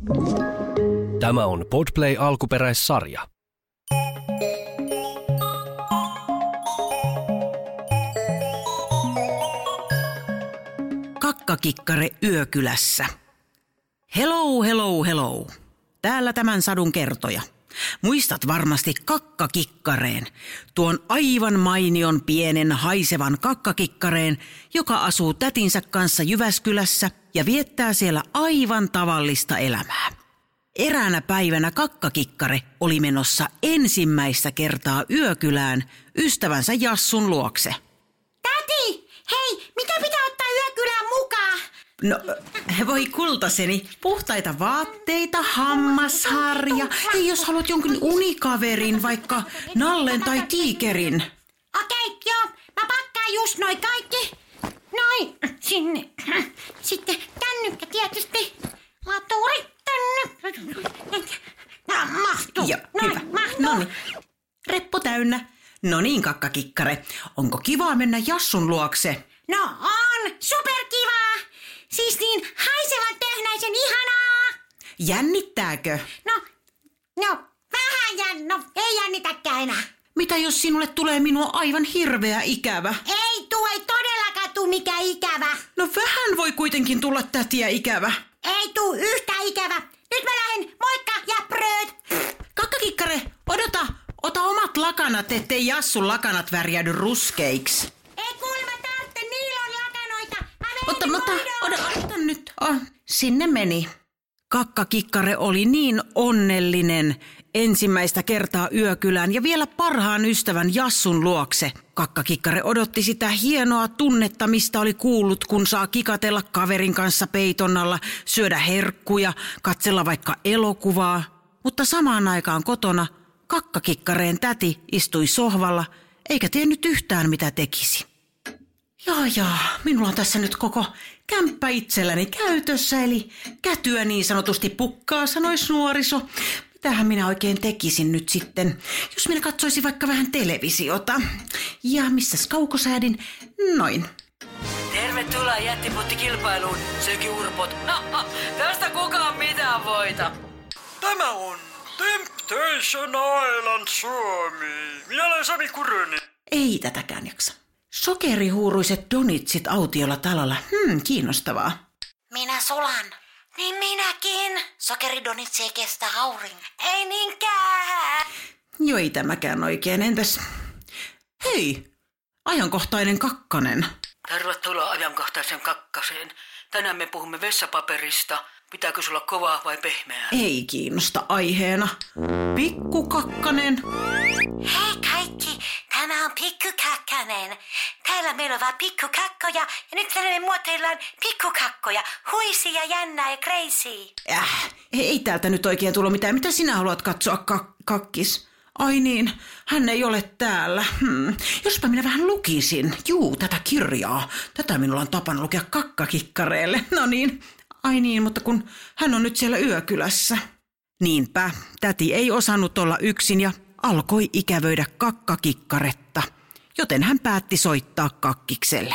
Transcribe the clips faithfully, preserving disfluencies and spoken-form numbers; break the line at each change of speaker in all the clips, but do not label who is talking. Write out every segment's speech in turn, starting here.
Tämä on Podplay alkuperäissarja.
Kakkakikkare yökylässä. Hello, hello, hello. Täällä tämän sadun kertoja. Muistat varmasti kakkakikkareen, tuon aivan mainion pienen haisevan kakkakikkareen, joka asuu tätinsä kanssa Jyväskylässä ja viettää siellä aivan tavallista elämää. Eräänä päivänä kakkakikkare oli menossa ensimmäistä kertaa yökylään ystävänsä Jassun luokse.
Täti, hei, mitä pitää ottaa yökylään mukaan?
No, voi kultaseni, puhtaita vaatteita, hammasharja. Hei, jos haluat jonkin unikaverin, vaikka nallen tai tiikerin.
Okei, joo, mä pakkaan just noin kaikki. Noin, sinne. Sitten kännykkä tietysti. Laturi tänne. No, mahtuu.
Joo,
noin,
hyvä.
mahtuu.
Noniin, reppu täynnä. No niin, kakkakikkare, onko kivaa mennä Jassun luokse?
No on, superkivaa. Siis niin haisevan tehnäisen ihanaa.
Jännittääkö?
No, no, vähän jänn, no ei jännitäkään enää.
Mitä jos sinulle tulee minua aivan hirveä ikävä?
Ei tuu, ei todellakaan tuu mikään ikävä.
No vähän voi kuitenkin tulla tätiä ikävä.
Ei tuu yhtä ikävä. Nyt mä lähden, moikka ja prööt.
Kakkakikkare, odota, ota omat lakanat, ettei Jassun lakanat värjäydy ruskeiksi.
Ei kuulemma tarvitse, niillä on lakanoita. Mä menen
Otta, mutta
hoidoon.
odota, odota nyt. Oh, sinne meni. Kakkakikkare oli niin onnellinen ensimmäistä kertaa yökylään ja vielä parhaan ystävän Jassun luokse. Kakkakikkare odotti sitä hienoa tunnetta, mistä oli kuullut, kun saa kikatella kaverin kanssa peiton alla, syödä herkkuja, katsella vaikka elokuvaa. Mutta samaan aikaan kotona kakkakikkareen täti istui sohvalla eikä tiennyt yhtään mitä tekisi. Jaa, jaa, minulla on tässä nyt koko kämppä itselläni käytössä, eli kätyä niin sanotusti pukkaa, sanois nuoriso. Mitähän minä oikein tekisin nyt sitten, jos minä katsoisin vaikka vähän televisiota. Ja missäs kaukosäädin? Noin.
Tervetuloa jättiputtikilpailuun, sökiurpot. Tästä kukaan mitään voita.
Tämä on Temptation Island Suomi. Minä olen Sami Kurunen.
Ei tätäkään jaksa. Sokerihuuruiset donitsit autiolla talolla. Hmm, kiinnostavaa.
Minä sulan. Niin minäkin. Sokeridonitsi ei kestä aurinko. Ei niinkään.
Joo, ei tämäkään oikein. Entäs? Hei, ajankohtainen kakkanen.
Tervetuloa ajankohtaisen kakkaseen. Tänään me puhumme vessapaperista. Pitääkö sulla kovaa vai pehmeää?
Ei kiinnosta aiheena. Pikkukakkanen.
Hei kaikki, tämä on Pikkukakkanen. Täällä meillä on vaan pikkukakkoja ja nyt tänne me muotoillaan pikkukakkoja. Huisia, jännää ja crazy.
Äh, ei täältä nyt oikein tullut mitään. Mitä sinä haluat katsoa, kak- kakkis? Ai niin, hän ei ole täällä. Hmm. Jospa minä vähän lukisin. Juu, tätä kirjaa. Tätä minulla on tapana lukea kakkakikkareelle. No niin. Ai niin, mutta kun hän on nyt siellä yökylässä. Niinpä, täti ei osannut olla yksin ja alkoi ikävöidä kakkakikkaretta, joten hän päätti soittaa kakkikselle.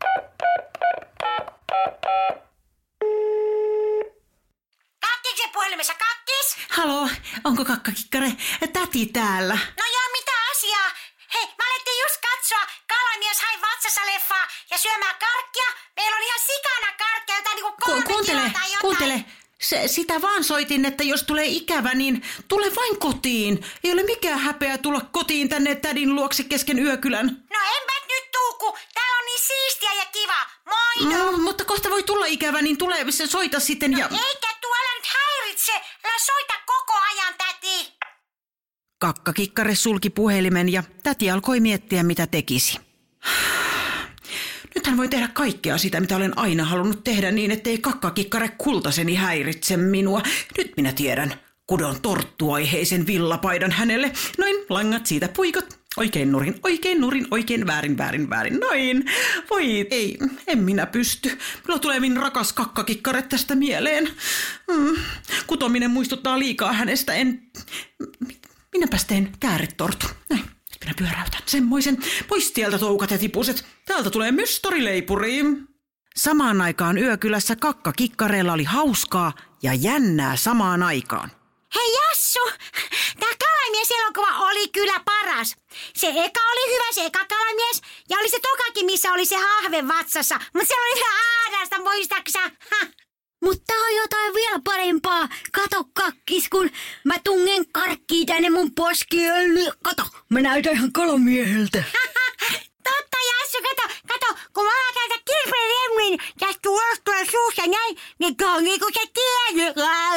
Kakkiksen puhelimessa, kakkis?
Halo, onko kakkakikkare täti täällä?
No joo, mitä asiaa? Hei, mä alettiin just katsoa Kalamies hai vatsassa leffaa ja syömään karkkia. Meillä on ihan sikana karkkia, jotain niinku kolme
Ku- kuuntele,
kiloa tai jotain.
kuuntele. Se, sitä vaan soitin, että jos tulee ikävä, niin tule vain kotiin. Ei ole mikään häpeä tulla kotiin tänne tädin luokse kesken yökylän.
No enpä nyt tuu, kun tää on niin siistiä ja kiva. Moido.
No, mutta kohta voi tulla ikävä, niin tule se soita sitten ja...
Eikä tuo, älä nyt häiritse. Älä soita koko ajan, täti.
Kakkakikkare sulki puhelimen ja täti alkoi miettiä, mitä tekisi. Nyt hän voi tehdä kaikkea sitä, mitä olen aina halunnut tehdä niin, ettei kakkakikkare kultaseni häiritse minua. Nyt minä tiedän. Kudon torttuaiheisen villapaidan hänelle. Noin, langat siitä puikot. Oikein nurin, oikein nurin, oikein väärin, väärin, väärin. Noin. Voi ei, en minä pysty. Minulla tulee min rakas kakkakikkare tästä mieleen. Mm. Kutominen muistuttaa liikaa hänestä. En... Minäpäs teen kääretortu. Näin. Minä pyöräytän semmoisen. Pois tieltä toukat ja tipuset. Täältä tulee mystarileipuri. Samaan aikaan yökylässä kakkakikkareilla oli hauskaa ja jännää samaan aikaan.
Hei Jassu, tää Kalamies-elokuva oli kyllä paras. Se eka oli hyvä, se eka Kalamies, ja oli se tokakin, missä oli se hahve vatsassa. Mutta se oli ihan aadasta, muistaaksä?
Mutta on jotain vielä parempaa. Kato kakkis, kun mä tungen karkkiin tänne mun poskien. Kato, mä näytän ihan kalamieheltä.
Totta Jassu, kato, kato, kun mä alan käydä kirpelemmin, tästä tuosta suusta näin, niin se on niinku se tiedä.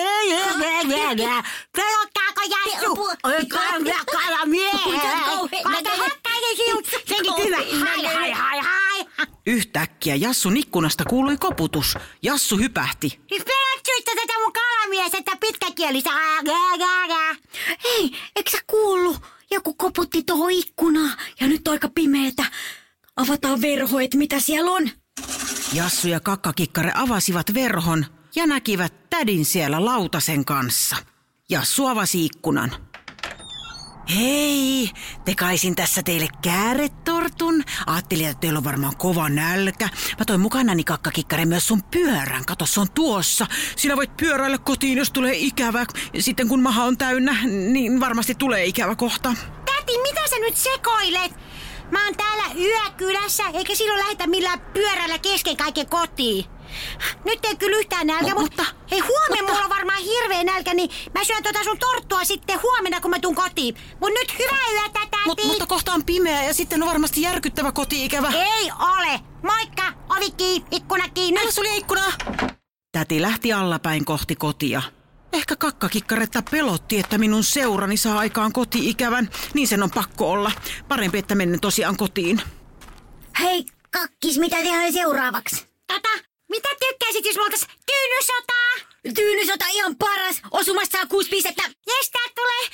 Pelottaako Jassu? Kalamieheltä. Kato, hakkainen sinut, senkin hyvä. Hai, hai, hai, hai.
Yhtäkkiä Jassun ikkunasta kuului koputus. Jassu hypähti.
Siis pelättyistä tätä mun kalamiestä pitkäkielistä.
Hei, eikö sä kuullut? Joku koputti tohon ikkunaan ja nyt on aika pimeetä. Avataan verho, et mitä siellä on.
Jassu ja kakkakikkare avasivat verhon ja näkivät tädin siellä lautasen kanssa. Jassu avasi ikkunan. Hei, tekaisin tässä teille kääretortun. Ajattelin, että teillä on varmaan kova nälkä. Mä toin mukanani kakkakikkare myös sun pyörän. Kato, se on tuossa. Sinä voit pyöräillä kotiin, jos tulee ikävä. Sitten kun maha on täynnä, niin varmasti tulee ikävä kohta.
Täti, mitä sä nyt sekoilet? Mä oon täällä yökylässä, eikä silloin lähetä millään pyörällä kesken kaiken kotiin. Nyt ei kyllä yhtään nälkä,
no,
mutta, mutta hei, huomenna mutta... mulla on varmaan hirveä nälkä, niin mä syön tota sun torttua sitten huomenna, kun mä tuun kotiin. Mut nyt hyvää yötä, täti.
Mut, mutta kohta on pimeä ja sitten on varmasti järkyttävä koti-ikävä.
Ei ole. Moikka, ovi kiinni, ikkuna kiinni.
Älä sulje ikkunaa. Täti lähti allapäin kohti kotia. Ehkä kakkakikkaretta pelotti, että minun seurani saa aikaan koti-ikävän. Niin sen on pakko olla. Parempi, että menen tosiaan kotiin.
Hei, kakkis, mitä tehdään seuraavaksi?
Tota, mitä tykkäisit, jos me oltais tyynysotaa?
Tyynysota ihan paras. Osumasta saa kuusi pistettä.
Jes, tää tulee.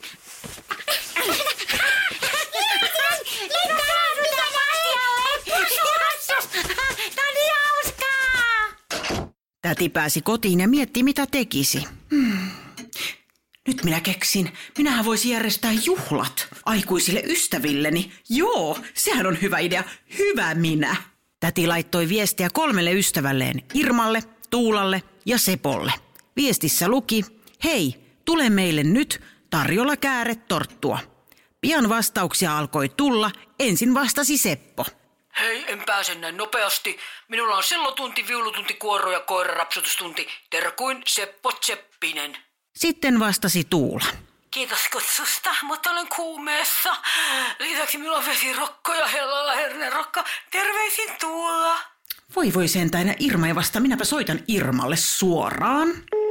Tää on niin hauskaa.
Täti pääsi kotiin ja mietti, mitä tekisi. Hmm. Nyt minä keksin. Minähän voisin järjestää juhlat aikuisille ystävilleni. Joo, sehän on hyvä idea. Hyvä minä. Täti laittoi viestiä kolmelle ystävälleen. Irmalle, Tuulalle ja Sepolle. Viestissä luki, hei, tule meille nyt, tarjolla kääretorttua. Pian vastauksia alkoi tulla, ensin vastasi Seppo.
Hei, en pääse näin nopeasti. Minulla on sellotunti, viulutunti, kuoro ja koirarapsutustunti. Terkuin Seppo Tseppinen.
Sitten vastasi Tuula.
Kiitos kutsusta, mutta olen kuumeessa. Lisäksi minulla on vesirokko ja hellalla hernerokko. Terveisin Tuula.
Voi voi sentään, Irma ei vasta. Minäpä soitan Irmalle suoraan.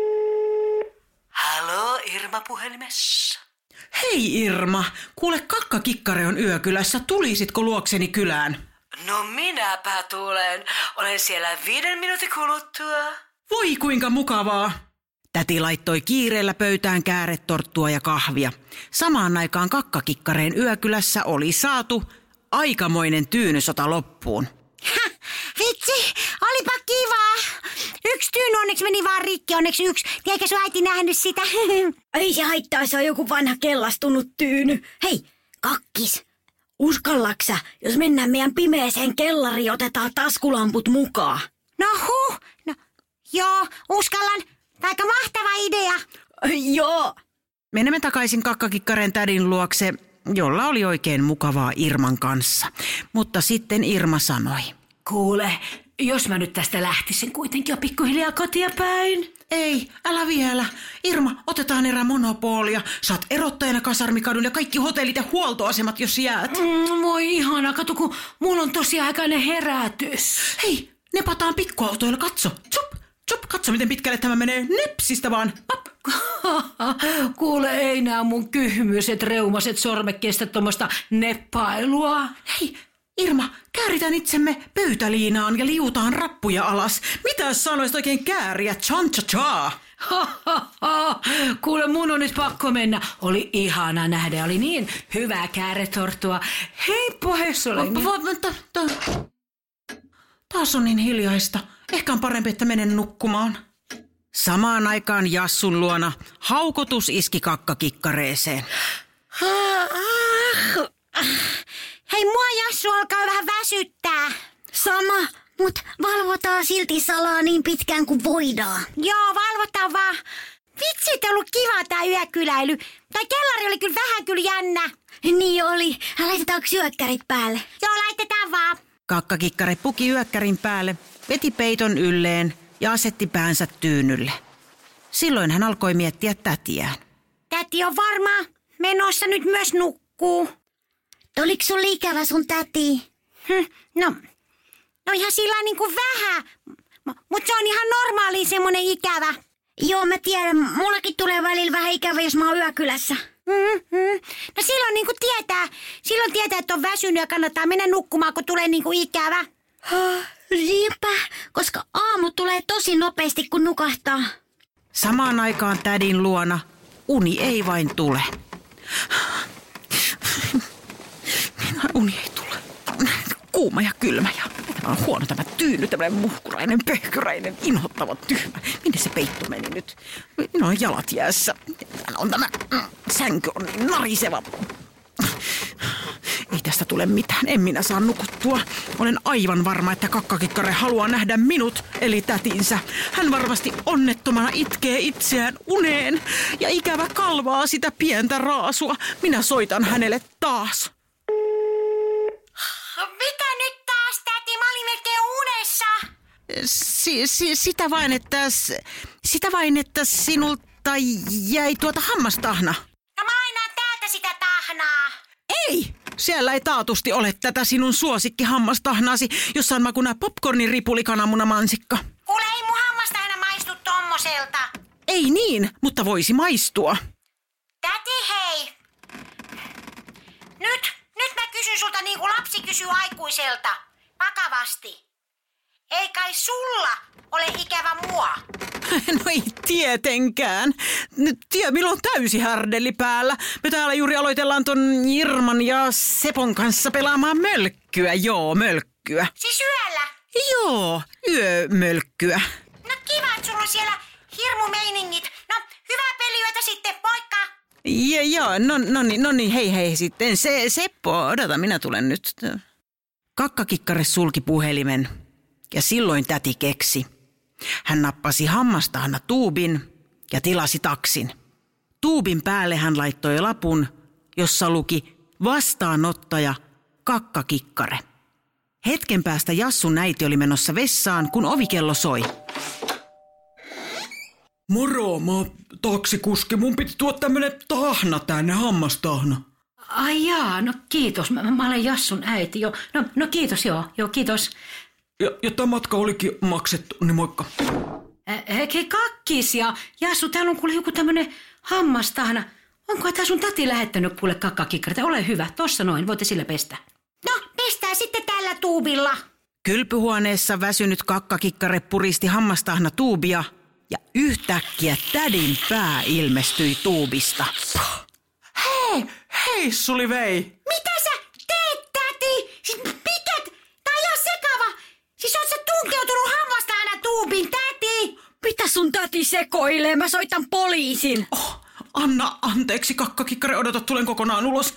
Halo, Irma puhelimessa.
Hei Irma, kuule kakkakikkare on yökylässä. Tulisitko luokseni kylään?
No minäpä tulen. Olen siellä viiden minuutin kuluttua.
Voi kuinka mukavaa. Täti laittoi kiireellä pöytään kääretorttua ja kahvia. Samaan aikaan kakkakikkareen yökylässä oli saatu aikamoinen tyynysota loppuun.
Ha, vitsi, olipa kivaa. Yksi tyyny onneksi meni vaan rikki, onneksi yksi. Eikä sun äiti nähnyt sitä?
Ei se haittaa, se on joku vanha kellastunut tyyny. Hei, kakkis, uskallaksä, jos mennään meidän pimeeseen kellariin, otetaan taskulamput mukaan?
No huh, no joo, uskallan. Aika mahtava idea.
Joo.
Menemme takaisin kakkakikkareen tädin luokse, jolla oli oikein mukavaa Irman kanssa. Mutta sitten Irma sanoi.
Kuule, jos mä nyt tästä lähtisin kuitenkin jo pikkuhiljaa kotia päin.
Ei, älä vielä. Irma, otetaan erää monopolia. Saat erottajana Kasarmikadun ja kaikki hotellit ja huoltoasemat, jos jäät.
Mm, voi ihana, kato kun mulla on tosiaikainen herätys.
Hei, nepataan pikkuautoilla, katso. Tsup, tsup, katso miten pitkälle tämä menee. Nepsistä vaan. Pap.
Kuule, ei nää mun kyhmyset, reumaset sormet kestä tommoista neppailua.
Hei, Irma, kääritään itsemme pöytäliinaan ja liutaan rappuja alas. Mitä sanoisit oikein kääriä? Chan cha cha.
Kuule, mun on nyt pakko mennä. Oli ihana nähdä, oli niin hyvää kääretorttua. Heippa Hessolengi.
Taas on niin hiljaista. Ehkä on parempi, että menen nukkumaan. Samaan aikaan Jassun luona haukotus iski kakkakikkareeseen.
Hei, mua Jassu alkaa vähän väsyttää.
Sama, Mut valvotaan silti salaa niin pitkään kuin voidaan.
Joo, valvotaan vaan. Vitsi, että on ollut kiva tää yökyläily. Tai kellari oli kyllä vähän kyllä jännä.
Niin oli. Laitetaanko yökkärit päälle?
Joo, laitetaan vaan.
Kakkakikkare puki yökkärin päälle, veti peiton ylleen ja asetti päänsä tyynylle. Silloin hän alkoi miettiä tätiään.
Täti on varmaan menossa nyt myös nukkuu.
Oliko sun ikävä sun täti?
Hm, no, no ihan sillä niin kuin vähän, mutta se on ihan normaali semmoinen ikävä.
Joo, mä tiedän. Mullakin tulee välillä vähän ikävä, jos mä oon yökylässä.
Mm-hmm. No silloin niin kuin tietää, silloin tietää, että on väsynyt ja kannattaa mennä nukkumaan, kun tulee niin kuin ikävä.
Niinpä, koska aamu tulee tosi nopeasti, kun nukahtaa.
Samaan aikaan tädin luona uni ei vain tule. Uni ei tule. Kuuma ja kylmä ja tämä on huono tämä tyyny, tämmöinen muhkurainen, pehkyräinen, inhottava tyhmä. Minne se peitto meni nyt? Minä on jalat jäässä. Täällä on tämä sänky on niin nariseva. Ei tästä tule mitään, en minä saa nukuttua. Olen aivan varma, että kakkakikkare haluaa nähdä minut, eli tätinsä. Hän varmasti onnettomana itkee itseään uneen ja ikävä kalvaa sitä pientä raasua. Minä soitan hänelle taas.
Mitä nyt taas, täti? Mä olin melkein unessa.
Si- si- sitä vain, että... Sitä vain, että sinulta jäi tuota hammastahna.
No mä aina täältä sitä tahnaa.
Ei! Siellä ei taatusti ole tätä sinun suosikki hammastahnaasi, jossa on makuna popcornin ripuli kananmuna mansikka.
Kuule, ei mun hammasta aina maistu tommoselta.
Ei niin, mutta voisi maistua.
Täti, hei. Nyt, nyt mä kysyn sulta niin kuin lapsi kysyy aikuiselta. Vakavasti. Ei kai sulla ole ikävä mua?
No ei tietenkään. Nyt tie, milloin on täysi härdelli päällä. Me täällä juuri aloitellaan ton Irman ja Sepon kanssa pelaamaan mölkkyä. Joo, mölkkyä.
Siis yöllä?
Joo, yömölkkyä.
No kiva, että sulla on siellä hirmumeiningit. No, hyvää peliyötä sitten, moikka!
Ja, joo, no, no, niin, no niin, hei hei sitten. Se, Seppo, odota, minä tulen nyt. Kakkakikkare sulki puhelimen ja silloin täti keksi. Hän nappasi hammastahna tuubin ja tilasi taksin. Tuubin päälle hän laittoi lapun, jossa luki vastaanottaja Kakkakikkare. Hetken päästä Jassun äiti oli menossa vessaan, kun ovikello soi.
Moro, mä oon taksikuski. Mun piti tuoda tämmönen tahna tänne, hammastahna.
Ai jaa, no kiitos. Mä, mä olen Jassun äiti. Jo. No, no kiitos, joo. Joo, kiitos.
Ja, ja tää matka olikin maksettu, niin moikka.
Hei, kakkis ja Jassu, täällä on kuule joku tämmönen hammastahna. Onko tää sun tati lähettänyt kuule kakkakikkareita? Ole hyvä, tossa noin, voitte sillä pestä.
No, pestää sitten tällä tuubilla.
Kylpyhuoneessa väsynyt Kakkakikkare puristi hammastahna tuubia ja yhtäkkiä tädin pää ilmestyi tuubista.
Hei, hei Suli vei.
Mitä sä teet, täti? Siis mikä? Tää on ihan sekava. Siis oot sä tunkeutunut hammastahna tuubin, täti?
Mitä sun täti sekoilee? Mä soitan poliisin.
Oh, anna anteeksi, Kakkakikkare, odota, tulen kokonaan ulos.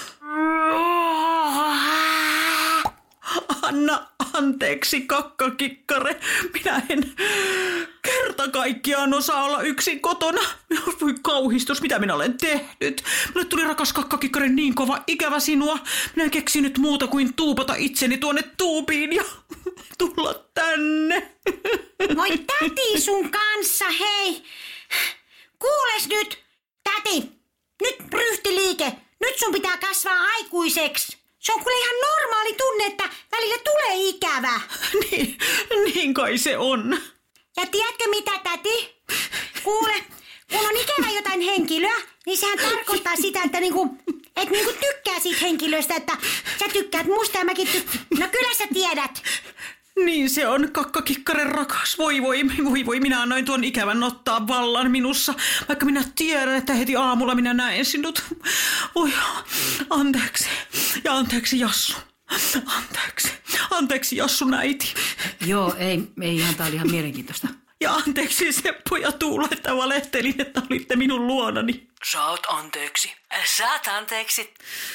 Anna anteeksi, Kakkakikkare. Minä en kerta kaikkiaan osaa olla yksin kotona. Voi kauhistus, mitä minä olen tehnyt. Minulle tuli rakas Kakkakikkare niin kova ikävä sinua. Minä en keksinyt muuta kuin tuupata itseni tuonne tuubiin ja tulla tänne.
Voi täti sun kanssa, hei. Kuules nyt, täti. Nyt ryhtiliike. Nyt sun pitää kasvaa aikuiseksi. Se on kuule ihan normaali tunne, että välillä tulee ikävä.
Niin, niin kai se on.
Ja tiedätkö mitä, täti? Kuule, kun on ikävä jotain henkilöä, niin sehän tarkoittaa sitä, että niinku, et niinku tykkää siitä henkilöstä, että sä tykkäät musta ja mäkin tykkään. No kyllä sä tiedät.
Niin se on, Kakkakikkare rakas. Voi voi, voi voi, minä annoin tuon ikävän ottaa vallan minussa, vaikka minä tiedän, että heti aamulla minä näen sinut. Voi, anteeksi. Ja anteeksi Jassu. Anteeksi. Anteeksi Jassun äiti.
Joo, ei, ei ihan, tää oli ihan mielenkiintoista.
Ja anteeksi Seppo ja Tuula, että valehtelin, että olitte minun luonani.
Saat anteeksi. Saat anteeksi.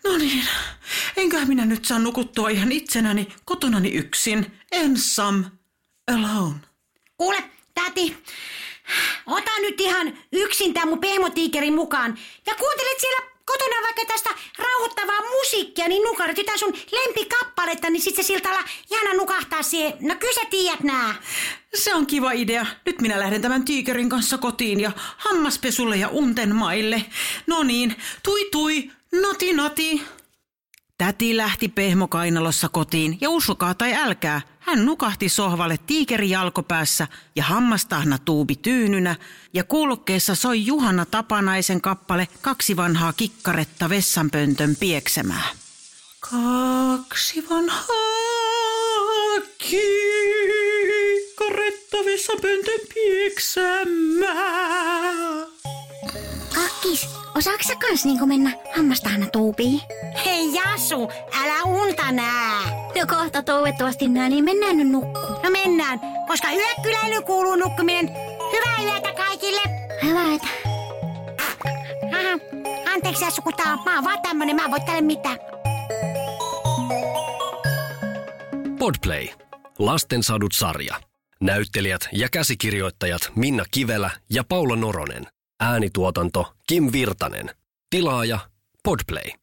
No niin, enköhän minä nyt saa nukuttua ihan itsenäni kotonani yksin. Ensam, alone.
Kuule, täti, ota nyt ihan yksin tää mun pehmotiikerin mukaan. Ja kuuntelet siellä kotona vaikka tästä rauhoittavaa musiikkia, niin nukarit jotain sun lempikappaletta, niin sit se siltä olla ihana nukahtaa siihen. No kyllä sä tiedät nää.
Se on kiva idea. Nyt minä lähden tämän tiikerin kanssa kotiin ja hammaspesulle ja unten maille. No niin, tui tui, noti noti.
Täti lähti pehmokainalossa kotiin ja uskokaa tai älkää, hän nukahti sohvalle tiikeri jalkopäässä ja hammastahna tuubi tyynynä ja kuulokkeessa soi Juhana Tapanaisen kappale Kaksi vanhaa kikkaretta vessanpöntön pieksemää.
Kaksi vanhaa kikkaretta vessanpöntön pieksemää.
Kakkis, osaatko sä kans niinku mennä hammastahna tuubiin? Hei Jasu, älä unta nää.
No kohta toivottavasti nää, niin mennään nyt nukkuun.
No mennään, koska yökyläily kuuluu nukkuminen. Hyvää yötä kaikille.
Hyvää yötä.
Aha, anteeksi Jasu, kun tää on, mä oon vaan tämmönen, mä en voi tälle mitään.
Podplay. Lastensadut-sarja. Näyttelijät ja käsikirjoittajat Minna Kivelä ja Paula Noronen. Äänituotanto Kim Virtanen. Tilaaja Podplay.